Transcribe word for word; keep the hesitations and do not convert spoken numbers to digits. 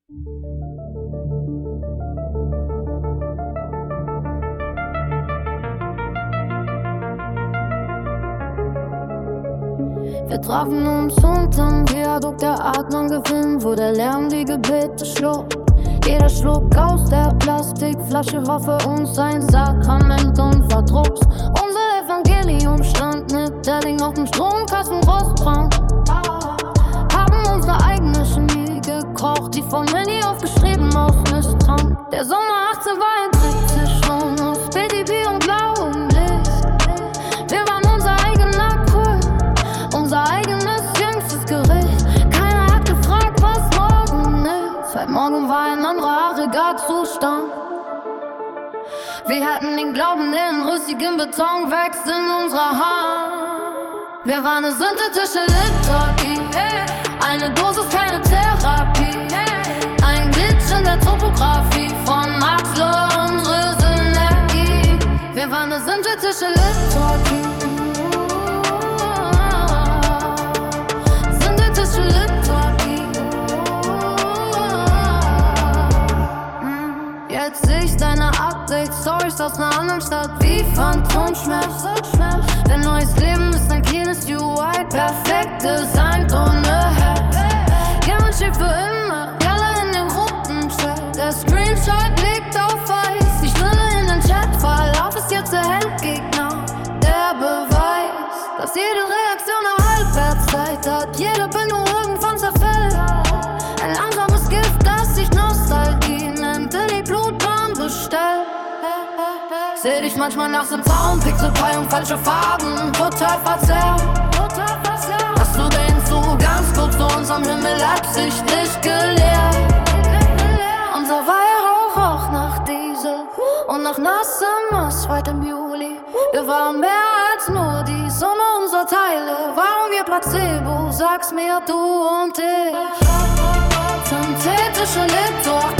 Wir trafen uns unterm Viadukt, der Adlon gefilmt, wo der Lärm die Gebete schluckt. Jeder Schluck aus der Plastikflasche war für uns ein Sakrament und Verdrucks. Unser Evangelium stand mit der Ding auf dem Stromkasten Großbrand. Haben unsere eigene Chemie gekocht, die vom Handy aufgeschrieben aus Misstrauen. Der Sommer achtzehn war ein Trick schon aus B D B und blauem Licht. Wir waren unser eigener Kult, unser eigenes jüngstes Gericht. Keiner hat gefragt, was morgen ist, weil morgen war ein anderer Aggregatzustand. Wir hatten den Glauben, den rüstigen Beton wächst in unserer Hand. Wir waren eine synthetische Liturgie, eine Dosis, keine Therapie. Ein Glitch in der Topografie von Maxlow, unsere Synergie. Wir waren eine synthetische Liturgie. Synthetische Liturgie. Jetzt seh ich deine Update-Stories aus einer anderen Stadt wie Phantomschmerz. Dein neues Leben ist ein cleanes U I, perfekt designt ohne Herz. Ja, man steht für immer, Jalla in dem roten Chat. Der Screenshot liegt auf Eis, die Stille in den Chatverlauf ist jetzt der Endgegner. Der Beweis, dass jede Reaktion eine Halbwertszeit hat, jede Bindung irgendwann zerfällt. Ein langsames Gift, das sich Nostalgie nennt, in die Blutbahn bestellt. Seh dich manchmal nach dem Zaun, Pixelpie und falsche Farben, total verzerrt. Hast du den Zugang kurz zu uns am Himmel absichtlich geleert? Unser Weihrauch roch nach Diesel und nach nassem Asphalt im Juli. Wir waren mehr als nur die Summe unserer Teile. Waren wir Placebo? Sag's mir, du und ich. Synthetische Liturgie.